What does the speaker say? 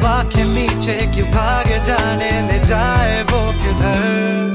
आंखें पीछे क्यों भागे, जाने ले जाए वो किधर।